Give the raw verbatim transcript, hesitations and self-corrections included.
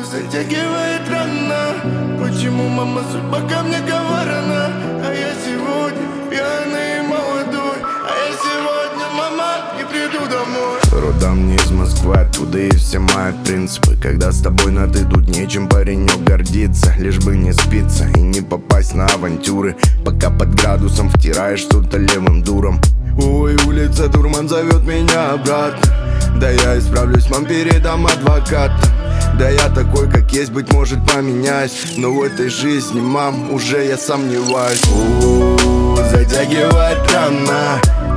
затягивает рано. Почему, мама, судьба ко мне коварна? А я сегодня пьяный и молодой. А я сегодня, мама, не приду домой. Родом не из Москвы, оттуда и все мои принципы. Когда с тобой на ты, тут нечем, паренек, гордиться. Лишь бы не спиться и не попасть на авантюры. Пока под градусом втираешь что-то левым дуром. Ой, улица, дурман зовет меня обратно. Да я исправлюсь, мам, передам адвокатам. Да я такой, как есть, быть может, поменяюсь. Но в этой жизни, мам, уже я сомневаюсь. У-у-у, затягивает рано.